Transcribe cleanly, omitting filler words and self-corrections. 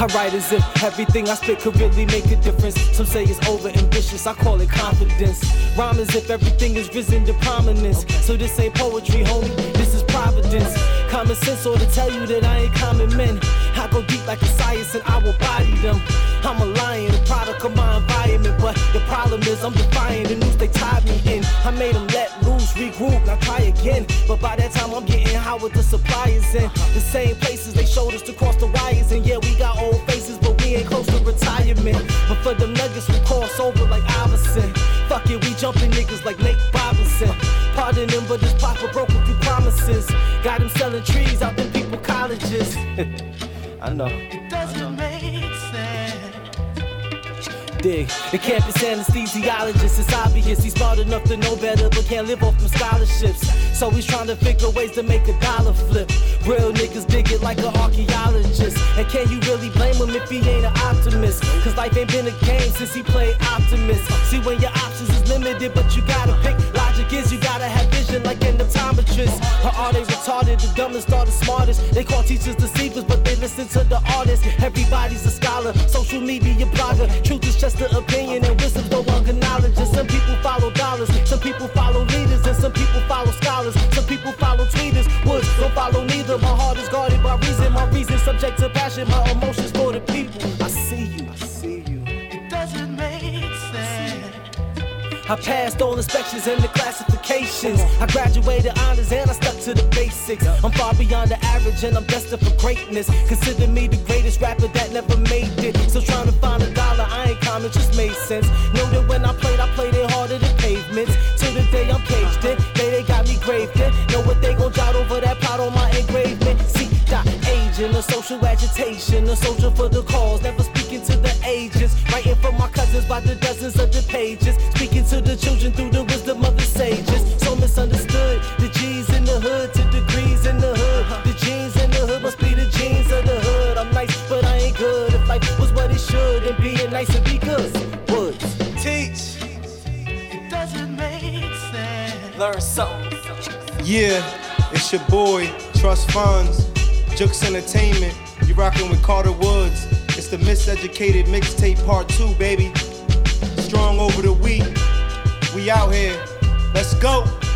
I write as if everything I spit could really make a difference. Some say it's over ambitious, I call it confidence. Rhyme as if everything is risen to prominence. So this ain't poetry, homie, this is providence. Common sense ought to tell you that I ain't common men. I go deep like a science and I will body them. I'm a lion, a product of my environment, but the problem is I'm defying the news they tied me in. I made them let loose, regroup, now try again. But by that time I'm getting high with the suppliers in the same places they showed us to cross the wires. And yeah, we got old faces, but we ain't close to retirement. But for them nuggets we cross over like Iverson. Fuck it, we jumping niggas like Nate Robinson. Pardon them, but this papa broke a few promises. Got him selling trees out in people colleges. I know. It doesn't make sense. Dig. The campus anesthesiologist, it's obvious he's smart enough to know better, but can't live off from scholarships. So he's trying to figure ways to make a dollar flip. Real niggas dig it like an archaeologist. And can you really blame him if he ain't an optimist? Cause life ain't been a game since he played optimist. See, when your options is limited, but you gotta pick. Logic is you gotta have vision like an optometrist. Or are they retarded? The dumbest or the smartest? They call teachers deceivers, but they listen to the artists. Everybody's a scholar, social media blogger. Truth is just the opinion and wisdom's no longer knowledge. And some people follow dollars, some people follow leaders, and some people follow scholars. Some people follow tweeters, woods don't follow neither. My heart is guarded by reason, my reason subject to passion, my emotions for the people. I see you, I see you. It doesn't make sense. I passed all inspections and the classifications. I graduated honors and I stuck to the basics. I'm far beyond the average and I'm destined for greatness. Consider me the greatest rapper that never made it. Still trying to find a dollar, I ain't common, just made sense. Know that when I played it harder than pavements. Till the day I'm caged in, they got me graved in. Know what they gon' jot over that plot on my engravement. See, aging, a social agitation, a soldier for the cause, never speaking to the ages. Writing for my cousins by the dozens of the pages. Speaking to the children through the wisdom of the sages. So misunderstood, the G's in the hood to degrees in the hood. The jeans in the hood must be the jeans of the hood. I'm nice, but I ain't good. If life was what it should, then being nice would be good. Woods. Teach. It doesn't make sense. Learn something. Yeah, it's your boy, Trust Funds, Jux Entertainment. You rockin' with Carter Woods. It's the Miseducated Mixtape Part 2, baby. Strong over the week. We out here. Let's go.